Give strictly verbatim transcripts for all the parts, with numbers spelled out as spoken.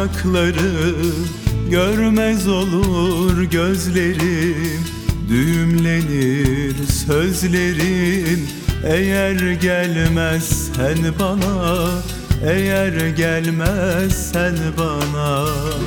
ayaklarım, görmez olur gözlerim, düğümlenir sözlerim. Eğer gelmezsen bana, eğer gelmezsen bana.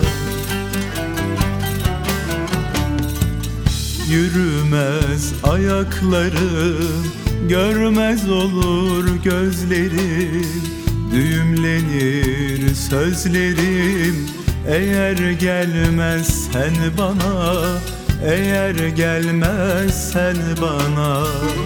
Yürümez ayaklarım, görmez olur gözlerim, düğümlenir sözlerim. Eğer gelmezsen bana, eğer gelmezsen bana.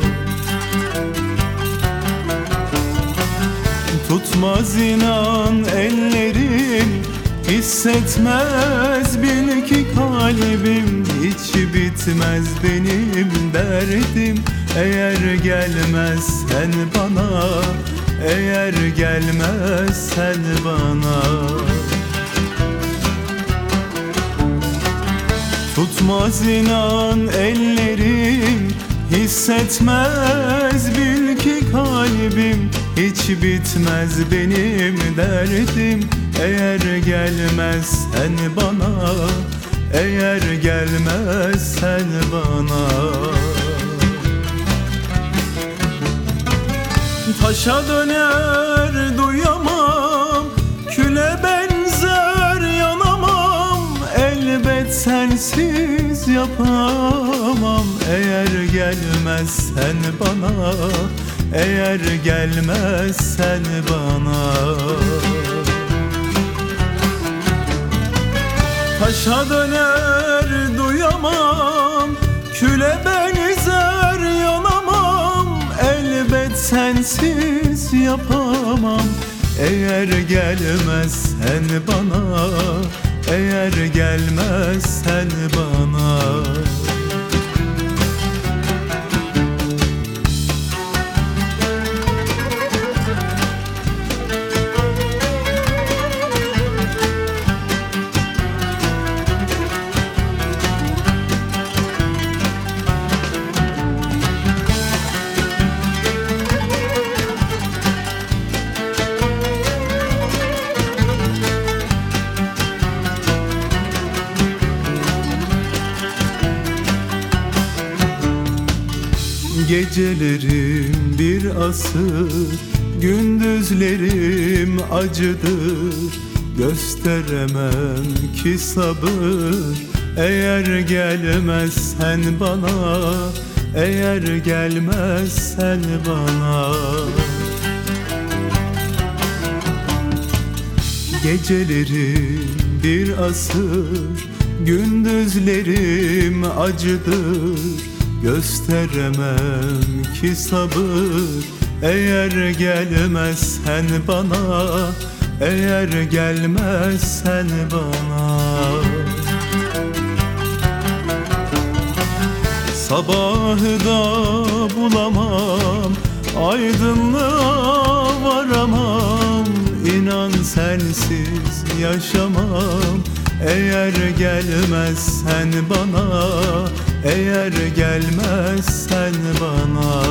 Tutmaz inan ellerim, hissetmez bil ki kalbim. Hiç bitmez benim derdim, eğer gelmezsen bana, eğer gelmezsen bana. Tutmaz inan ellerim, hissetmez bil ki kalbim. Hiç bitmez benim derdim, eğer gelmezsen bana, eğer gelmezsen bana. Taşa döner duyamam, küle benzer yanamam. Elbet sensiz yapamam, eğer gelmezsen bana, eğer gelmezsen bana. Taşa döner duyamam, küle benzer yanamam. Elbet sensiz yapamam, eğer gelmezsen bana, eğer gelmezsen bana. Gecelerim bir asır, gündüzlerim acıdır. Gösteremem ki sabır, eğer gelmezsen bana, eğer gelmezsen bana. Gecelerim bir asır, gündüzlerim acıdır. Gösteremem ki sabır, eğer gelmezsen bana, eğer gelmezsen bana. Sabahı da bulamam, aydınlığa varamam. İnan sensiz yaşamam, eğer gelmezsen bana, eğer gelmezsen bana.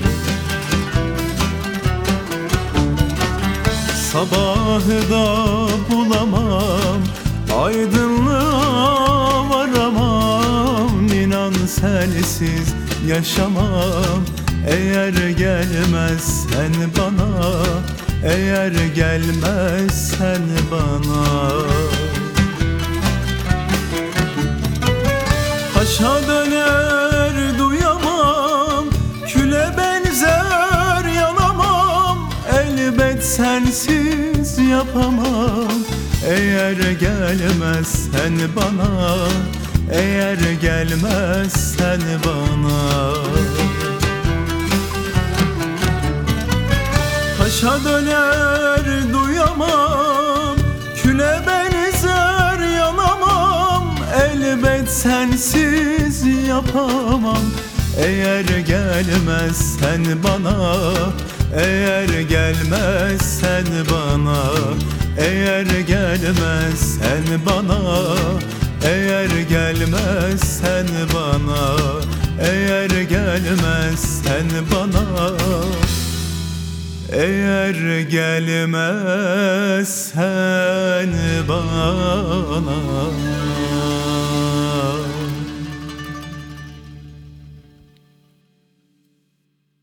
Sabahı da bulamam, aydınlığa varamam. İnan sensiz yaşamam, eğer gelmezsen bana, eğer gelmezsen bana. Taşa döner duyamam, küle benzer yanamam. Elbet sensiz yapamam, eğer gelmezsen bana, eğer gelmezsen bana. Taşa döner duyamam, küle benzer yanamam. Elbet sensiz yapamam, eğer gelmezsen bana, eğer gelmezsen bana. Eğer gelmezsen bana, eğer gelmezsen bana. Eğer gelmezsen bana, Eğer gelmezsen bana